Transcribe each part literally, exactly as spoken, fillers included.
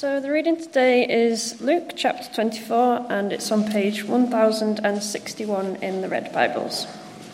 So the reading today is Luke chapter twenty-four, and it's on page one thousand sixty-one in the Red Bibles.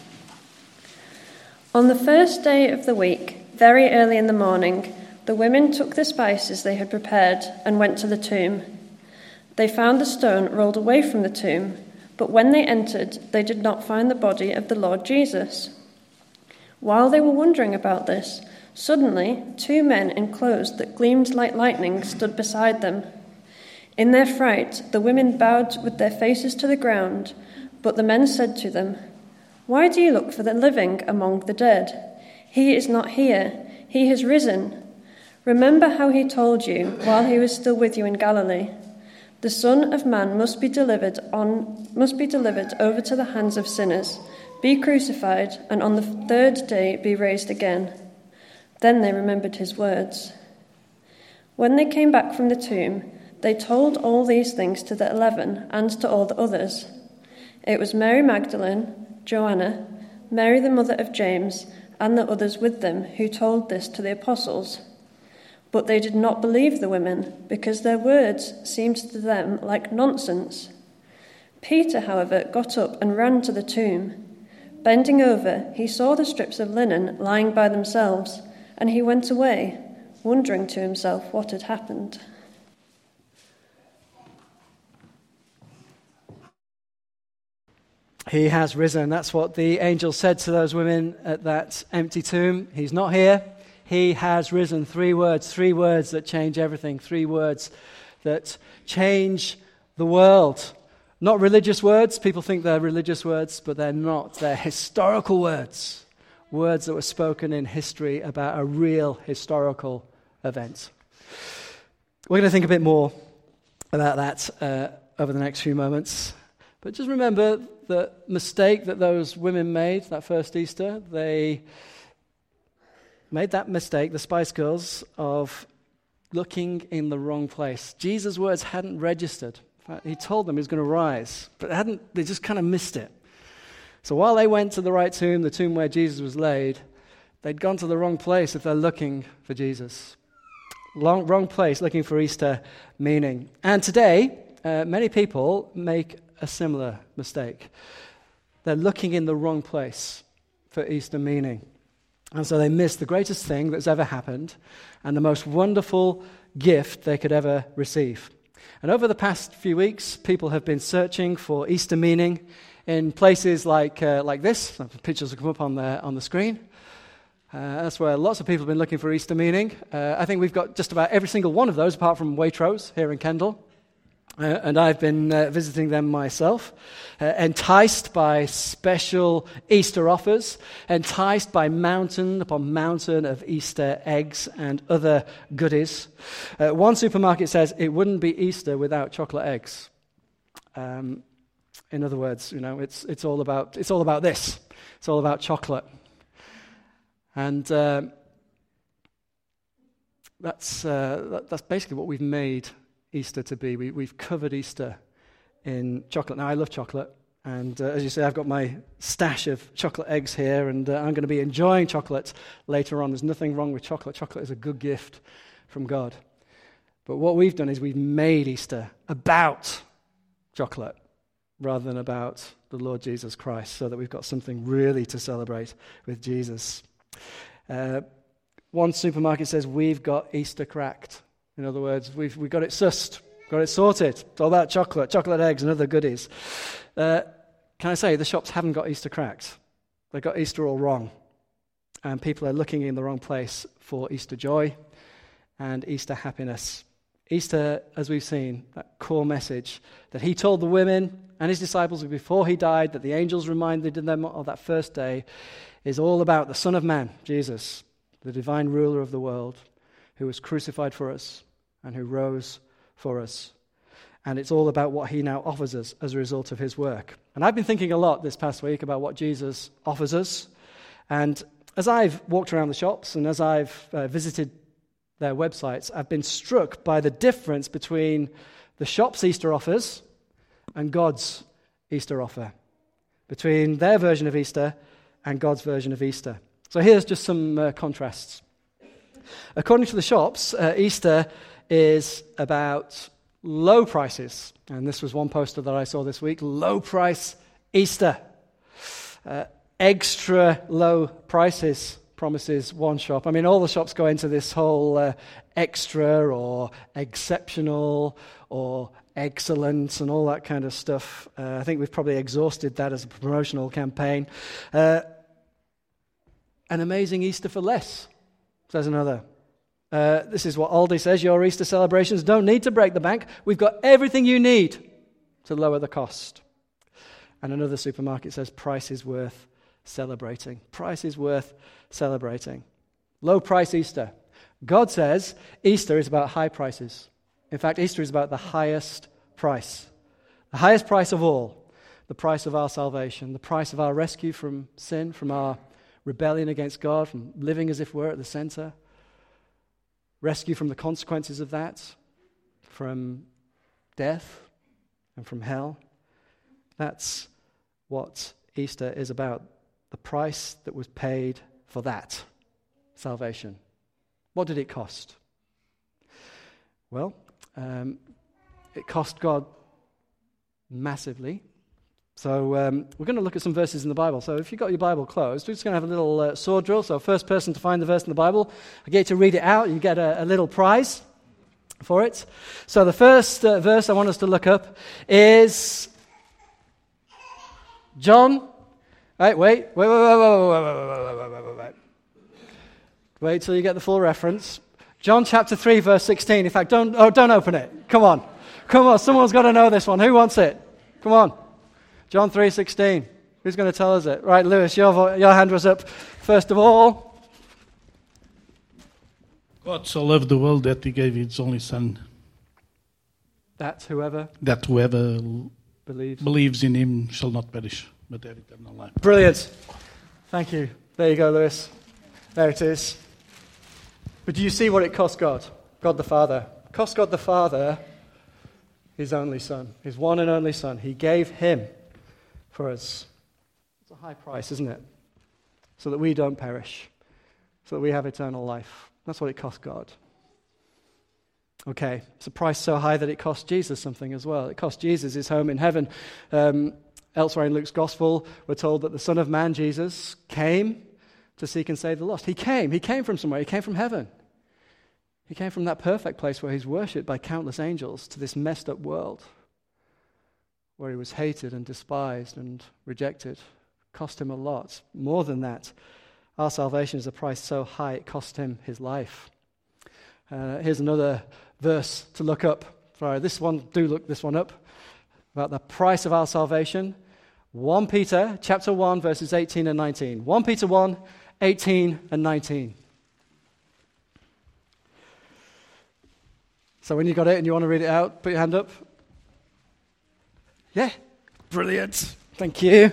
On the first day of the week, very early in the morning, the women took the spices they had prepared and went to the tomb. They found the stone rolled away from the tomb, but when they entered, they did not find the body of the Lord Jesus. While they were wondering about this, suddenly, two men in clothes that gleamed like lightning stood beside them. In their fright, the women bowed with their faces to the ground, but the men said to them, "Why do you look for the living among the dead? He is not here, he has risen. Remember how he told you while he was still with you in Galilee. The Son of Man must be delivered on must be delivered over to the hands of sinners, be crucified, and on the third day be raised again." Then they remembered his words. When they came back from the tomb, they told all these things to the eleven and to all the others. It was Mary Magdalene, Joanna, Mary the mother of James, and the others with them who told this to the apostles. But they did not believe the women, because their words seemed to them like nonsense. Peter, however, got up and ran to the tomb. Bending over, he saw the strips of linen lying by themselves, and he went away, wondering to himself what had happened. He has risen. That's what the angel said to those women at that empty tomb. He's not here. He has risen. Three words, three words that change everything. Three words that change the world. Not religious words. People think they're religious words, but they're not. They're historical words. Words that were spoken in history about a real historical event. We're going to think a bit more about that uh, over the next few moments. But just remember the mistake that those women made that first Easter. They made that mistake, the Spice Girls, of looking in the wrong place. Jesus' words hadn't registered. In fact, he told them he was going to rise, but they hadn't. They just kind of missed it. So while they went to the right tomb, the tomb where Jesus was laid, they'd gone to the wrong place if they're looking for Jesus. Long, wrong place, looking for Easter meaning. And today, uh, many people make a similar mistake. They're looking in the wrong place for Easter meaning. And so they miss the greatest thing that's ever happened and the most wonderful gift they could ever receive. And over the past few weeks, people have been searching for Easter meaning in places like uh, like this. The pictures will come up on the, on the screen. Uh, that's where lots of people have been looking for Easter meaning. Uh, I think we've got just about every single one of those, apart from Waitrose here in Kendal. Uh, and I've been uh, visiting them myself, uh, enticed by special Easter offers, enticed by mountain upon mountain of Easter eggs and other goodies. Uh, one supermarket says it wouldn't be Easter without chocolate eggs. Um, in other words, you know, it's it's all about it's all about this. It's all about chocolate, and uh, that's uh, that, that's basically what we've made Easter to be. We, we've covered Easter in chocolate. Now, I love chocolate, and uh, as you say, I've got my stash of chocolate eggs here, and uh, I'm going to be enjoying chocolate later on. There's nothing wrong with chocolate. Chocolate is a good gift from God. But what we've done is we've made Easter about chocolate rather than about the Lord Jesus Christ, so that we've got something really to celebrate with Jesus. Uh, one supermarket says we've got Easter cracked. In other words, we've we've got it sussed, got it sorted. It's all about chocolate, chocolate eggs and other goodies. Uh, can I say, the shops haven't got Easter cracked. They've got Easter all wrong. And people are looking in the wrong place for Easter joy and Easter happiness. Easter, as we've seen, that core message that he told the women and his disciples before he died, that the angels reminded them of that first day, is all about the Son of Man, Jesus, the divine ruler of the world, who was crucified for us and who rose for us. And it's all about what he now offers us as a result of his work. And I've been thinking a lot this past week about what Jesus offers us. And as I've walked around the shops and as I've uh, visited their websites, I've been struck by the difference between the shop's Easter offers and God's Easter offer, between their version of Easter and God's version of Easter. So here's just some uh, contrasts. According to the shops, uh, Easter is about low prices. And this was one poster that I saw this week, low price Easter. Uh, extra low prices promises one shop. I mean, all the shops go into this whole uh, extra or exceptional or excellent and all that kind of stuff. Uh, I think we've probably exhausted that as a promotional campaign. Uh, an amazing Easter for less, says another. Uh, this is what Aldi says, your Easter celebrations don't need to break the bank. We've got everything you need to lower the cost. And another supermarket says price is worth celebrating. Price is worth celebrating. Low price Easter. God says Easter is about high prices. In fact, Easter is about the highest price. The highest price of all. The price of our salvation. The price of our rescue from sin, from our rebellion against God, from living as if we're at the center. Rescue from the consequences of that, from death and from hell. That's what Easter is about. The price that was paid for that salvation. What did it cost? Well, um, it cost God massively. So um, we're going to look at some verses in the Bible. So if you've got your Bible closed, we're just going to have a little uh, sword drill. So first person to find the verse in the Bible, I get you to read it out. You get a, a little prize for it. So the first uh, verse I want us to look up is John. Wait, wait, wait, wait, wait, wait, wait, wait, wait, wait, wait, wait, wait. Wait till you get the full reference. John chapter three, verse sixteen. In fact, don't oh, don't open it. Come on. Come on, someone's got to know this one. Who wants it? Come on. John three sixteen. Who's going to tell us it? Right, Lewis, your, vo- your hand was up. First of all. God so loved the world that he gave his only son. That whoever? That whoever believes. believes in him shall not perish, but have eternal life. Brilliant. Thank you. There you go, Lewis. There it is. But do you see what it cost God? God the Father. It cost God the Father his only son, his one and only son. He gave him for us. It's a high price, isn't it? So that we don't perish, so that we have eternal life. That's what it cost God. Okay, it's a price so high that it cost Jesus something as well. It cost Jesus his home in heaven. Um, elsewhere in Luke's Gospel, we're told that the Son of Man, Jesus, came to seek and save the lost. He came. He came from somewhere. He came from heaven. He came from that perfect place where he's worshipped by countless angels to this messed up world where he was hated and despised and rejected. It cost him a lot. More than that, our salvation is a price so high it cost him his life. Uh, here's another verse to look up. Sorry, this one, do look this one up. About the price of our salvation. First Peter chapter one, verses eighteen and nineteen. First Peter one, eighteen and nineteen. So when you got it and you want to read it out, put your hand up. Yeah, brilliant. Thank you.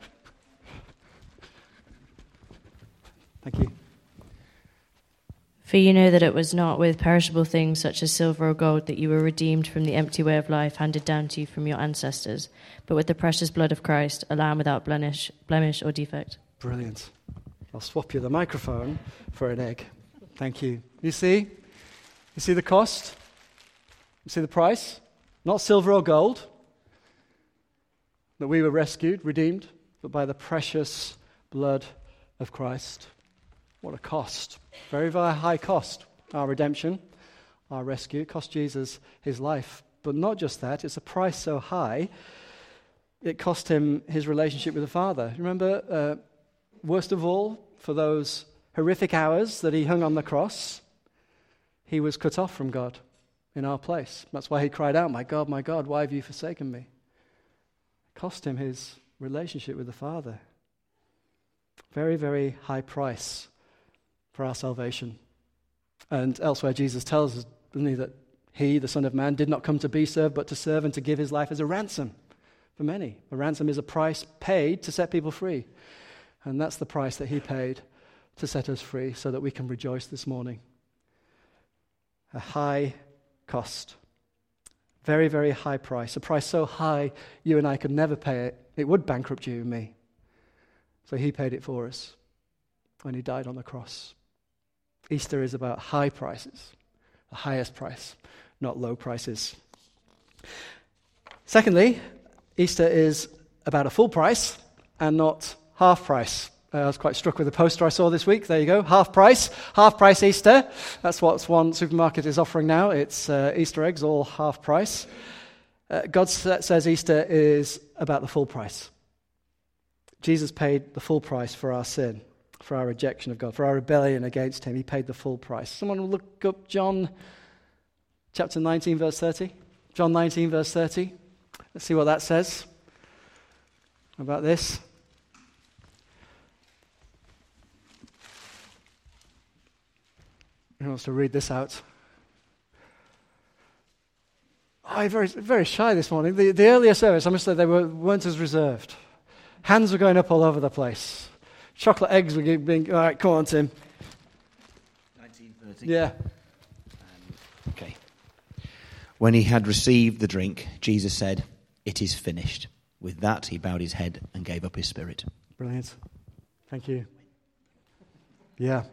Thank you. For you know that it was not with perishable things such as silver or gold that you were redeemed from the empty way of life handed down to you from your ancestors, but with the precious blood of Christ, a lamb without blemish, blemish or defect. Brilliant. I'll swap you the microphone for an egg. Thank you. You see? You see the cost? You see the price? Not silver or gold. That we were rescued, redeemed, but by the precious blood of Christ. What a cost. Very, very high cost. Our redemption, our rescue. It cost Jesus his life. But not just that, it's a price so high, it cost him his relationship with the Father. Remember, uh, worst of all, for those horrific hours that he hung on the cross, he was cut off from God in our place. That's why he cried out, "My God, my God, why have you forsaken me?" It cost him his relationship with the Father. Very, very high price for our salvation. And elsewhere Jesus tells us, doesn't he, that he, the Son of Man, did not come to be served, but to serve and to give his life as a ransom for many. A ransom is a price paid to set people free. And that's the price that he paid to set us free so that we can rejoice this morning. A high cost. Very, very high price. A price so high you and I could never pay it. It would bankrupt you and me. So he paid it for us when he died on the cross. Easter is about high prices. the highest price, not low prices. Secondly, Easter is about a full price and not half price. Uh, I was quite struck with the poster I saw this week. There you go, half price, half price Easter. That's what one supermarket is offering now. It's uh, Easter eggs, all half price. Uh, God says Easter is about the full price. Jesus paid the full price for our sin, for our rejection of God, for our rebellion against him. He paid the full price. Someone will look up John chapter nineteen, verse thirty. John nineteen, verse thirty. Let's see what that says about this. Who wants to read this out? Oh, I'm very, very shy this morning. The, the earlier service, I must say, they were, weren't as reserved. Hands were going up all over the place. Chocolate eggs were being... All right, come on, Tim. nineteen thirty. Yeah. Um, okay. When he had received the drink, Jesus said, "It is finished." With that, he bowed his head and gave up his spirit. Brilliant. Thank you. Yeah.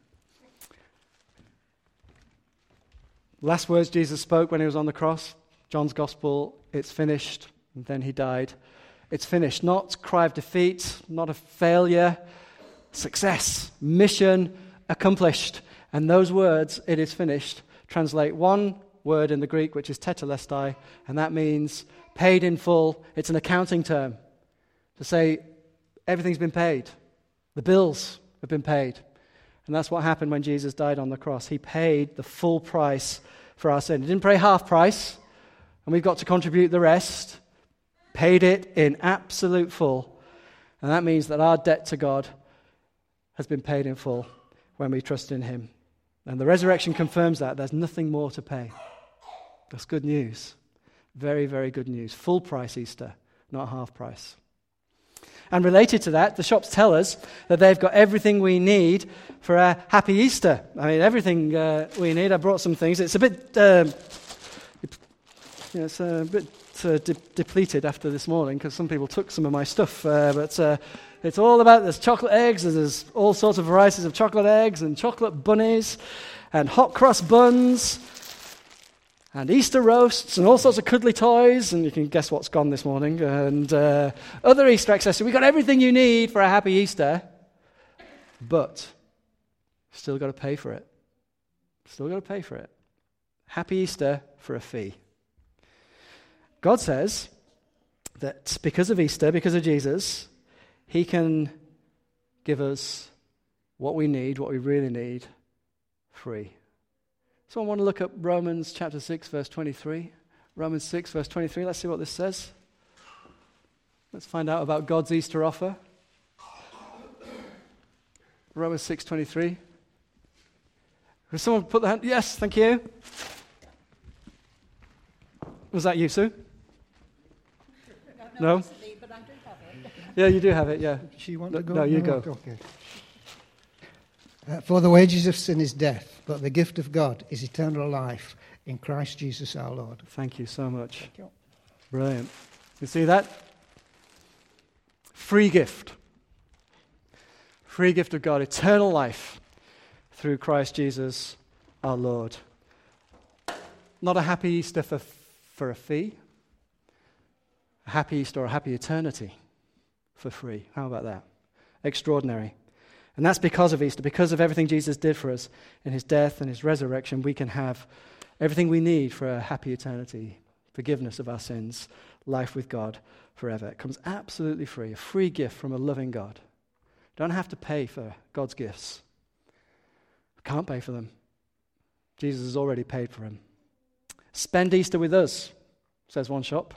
Last words Jesus spoke when he was on the cross. John's Gospel, it's finished. And then he died. It's finished. Not cry of defeat, not a failure. Success, mission accomplished. And those words, "it is finished," translate one word in the Greek, which is tetelestai, and that means paid in full. It's an accounting term to say everything's been paid. The bills have been paid. And that's what happened when Jesus died on the cross. He paid the full price for our sin. He didn't pay half price, and we've got to contribute the rest. Paid it in absolute full. And that means that our debt to God has been paid in full when we trust in him. And the resurrection confirms that. There's nothing more to pay. That's good news. Very, very good news. Full price Easter, not half price. And related to that, the shops tell us that they've got everything we need for a happy Easter. I mean, everything uh, we need. I brought some things. It's a bit, uh, you know, it's a bit uh, de- depleted after this morning because some people took some of my stuff. Uh, but uh, it's all about, there's chocolate eggs, there's all sorts of varieties of chocolate eggs and chocolate bunnies and hot cross buns and Easter roasts and all sorts of cuddly toys, and you can guess what's gone this morning, and uh, other Easter accessories. We've got everything you need for a happy Easter, but still got to pay for it. Still got to pay for it. Happy Easter for a fee. God says that because of Easter, because of Jesus, he can give us what we need, what we really need, free. So I want to look at Romans chapter six, verse twenty-three. Romans six, verse twenty-three. Let's see what this says. Let's find out about God's Easter offer. Romans six, twenty-three. Can someone put the hand? Yes, thank you. Was that you, Sue? No? No? Me, but I do have it. Yeah, you do have it, yeah. She want No, to go? no, you go. Okay. Uh, for the wages of sin is death, but the gift of God is eternal life in Christ Jesus our Lord. Thank you so much. Thank you. Brilliant. You see that? Free gift. Free gift of God, eternal life through Christ Jesus our Lord. Not a happy Easter for, for a fee. A happy Easter or a happy eternity for free. How about that? Extraordinary. And that's because of Easter, because of everything Jesus did for us in his death and his resurrection. We can have everything we need for a happy eternity, forgiveness of our sins, life with God forever. It comes absolutely free, a free gift from a loving God. Don't have to pay for God's gifts. Can't pay for them. Jesus has already paid for them. Spend Easter with us, says one shop.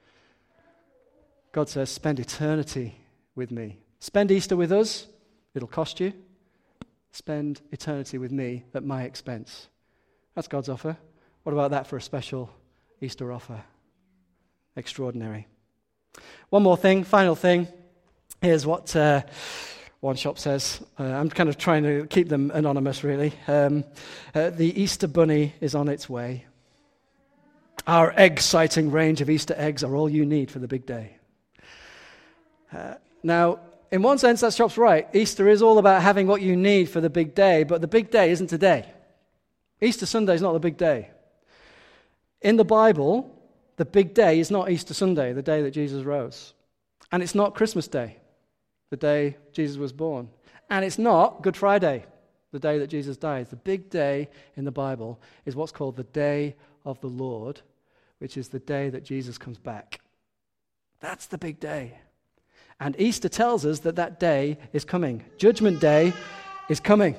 God says, spend eternity with me. Spend Easter with us. It'll cost you. Spend eternity with me at my expense. That's God's offer. What about that for a special Easter offer? Extraordinary. One more thing, final thing. Here's what uh, one shop says. Uh, I'm kind of trying to keep them anonymous, really. Um, uh, the Easter bunny is on its way. Our egg-citing range of Easter eggs are all you need for the big day. Uh, now, in one sense, that shop's right. Easter is all about having what you need for the big day, but the big day isn't today. Easter Sunday is not the big day. In the Bible, the big day is not Easter Sunday, the day that Jesus rose. And it's not Christmas Day, the day Jesus was born. And it's not Good Friday, the day that Jesus died. The big day in the Bible is what's called the Day of the Lord, which is the day that Jesus comes back. That's the big day. And Easter tells us that that day is coming. Judgment Day is coming.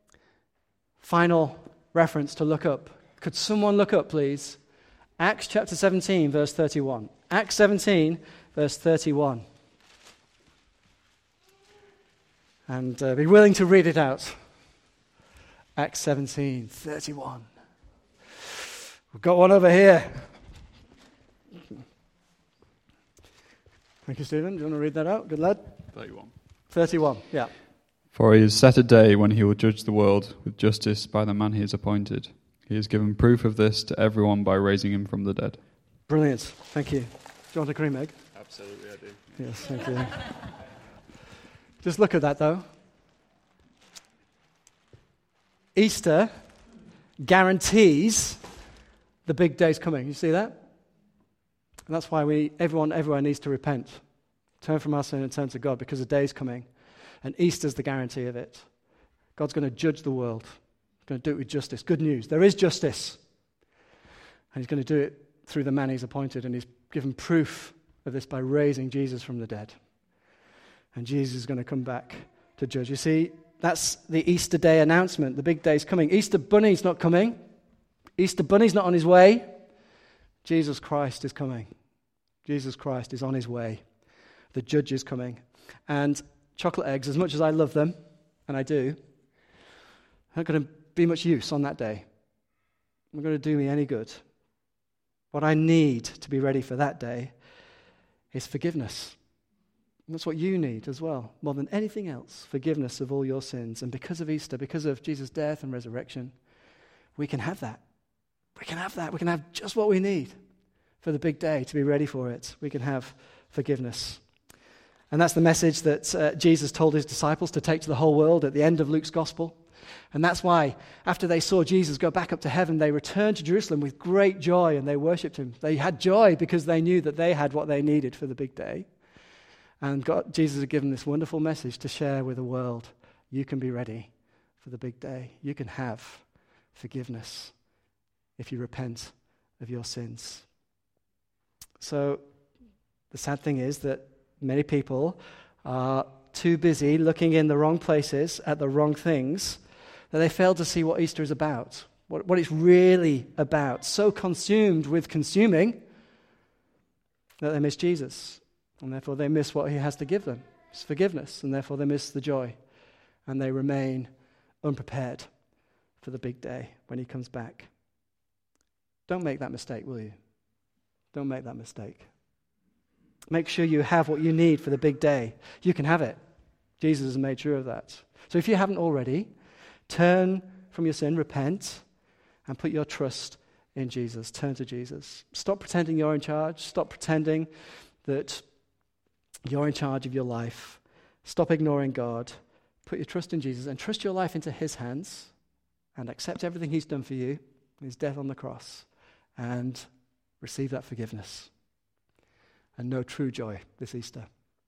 Final reference to look up. Could someone look up, please? Acts chapter seventeen, verse thirty-one. Acts seventeen, verse thirty-one. And uh, be willing to read it out. Acts seventeen, thirty-one. We've got one over here. Thank you, Stephen. Do you want to read that out? Good lad. thirty-one. thirty-one, yeah. For he has set a day when he will judge the world with justice by the man he has appointed. He has given proof of this to everyone by raising him from the dead. Brilliant. Thank you. Do you want a cream egg? Absolutely, I do. Yes, thank you. Just look at that, though. Easter guarantees the big day's coming. You see that? And that's why we, everyone everywhere needs to repent. Turn from our sin and turn to God, because the day's coming. And Easter's the guarantee of it. God's going to judge the world. He's going to do it with justice. Good news. There is justice. And he's going to do it through the man he's appointed. And he's given proof of this by raising Jesus from the dead. And Jesus is going to come back to judge. You see, that's the Easter Day announcement. The big day's coming. Easter Bunny's not coming. Easter Bunny's not on his way. Jesus Christ is coming. Jesus Christ is on his way. The judge is coming. And chocolate eggs, as much as I love them, and I do, aren't going to be much use on that day. Not going to do me any good. What I need to be ready for that day is forgiveness. And that's what you need as well, more than anything else, forgiveness of all your sins. And because of Easter, because of Jesus' death and resurrection, we can have that. We can have that. We can have just what we need for the big day to be ready for it. We can have forgiveness. And that's the message that uh, Jesus told his disciples to take to the whole world at the end of Luke's gospel. And that's why, after they saw Jesus go back up to heaven, they returned to Jerusalem with great joy and they worshipped him. They had joy because they knew that they had what they needed for the big day. And God, Jesus had given this wonderful message to share with the world. You can be ready for the big day. You can have forgiveness if you repent of your sins. So the sad thing is that many people are too busy looking in the wrong places at the wrong things that they fail to see what Easter is about, what, what it's really about. So consumed with consuming that they miss Jesus, and therefore they miss what he has to give them. It's forgiveness, and therefore they miss the joy, and they remain unprepared for the big day when he comes back. Don't make that mistake, will you? Don't make that mistake. Make sure you have what you need for the big day. You can have it. Jesus has made sure of that. So if you haven't already, turn from your sin, repent, and put your trust in Jesus. Turn to Jesus. Stop pretending you're in charge. Stop pretending that you're in charge of your life. Stop ignoring God. Put your trust in Jesus and trust your life into his hands and accept everything he's done for you, his death on the cross, and receive that forgiveness. And know true joy this Easter.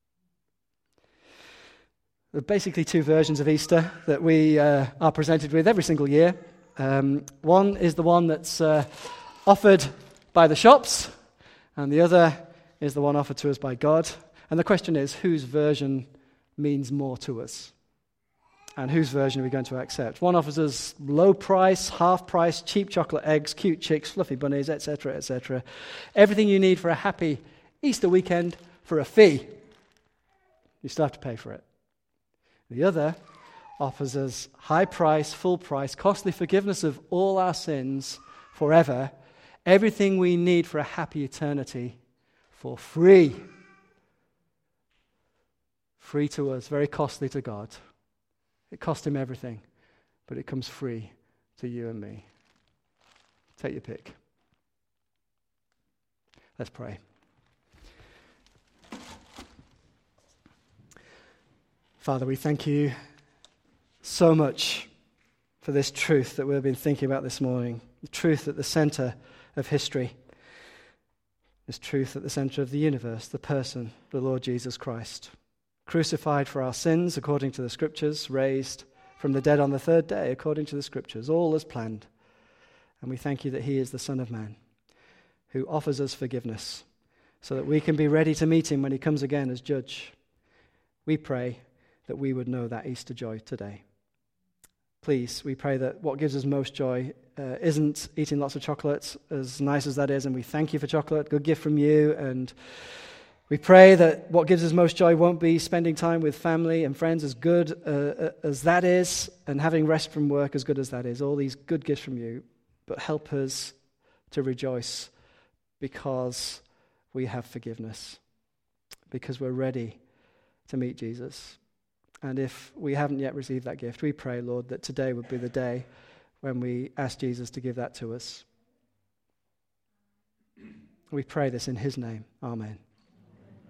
There are basically two versions of Easter that we uh, are presented with every single year. Um, one is the one that's uh, offered by the shops, and the other is the one offered to us by God. And the question is, whose version means more to us? And whose version are we going to accept? One offers us low price, half price, cheap chocolate eggs, cute chicks, fluffy bunnies, et cetera, et cetera. Everything you need for a happy Easter weekend for a fee. You still have to pay for it. The other offers us high price, full price, costly forgiveness of all our sins forever. Everything we need for a happy eternity for free. Free to us, very costly to God. It cost him everything, but it comes free to you and me. Take your pick. Let's pray. Father, we thank you so much for this truth that we've been thinking about this morning, the truth at the center of history, this truth at the center of the universe, the person, the Lord Jesus Christ, crucified for our sins according to the Scriptures, raised from the dead on the third day according to the Scriptures, all as planned. And we thank you that he is the Son of Man who offers us forgiveness so that we can be ready to meet him when he comes again as judge. We pray that we would know that Easter joy today. Please, we pray that what gives us most joy uh, isn't eating lots of chocolates, as nice as that is, and we thank you for chocolate, good gift from you, and we pray that what gives us most joy won't be spending time with family and friends, as good uh, as that is, and having rest from work, as good as that is, all these good gifts from you, but help us to rejoice because we have forgiveness, because we're ready to meet Jesus. And if we haven't yet received that gift, we pray, Lord, that today would be the day when we ask Jesus to give that to us. We pray this in his name. Amen.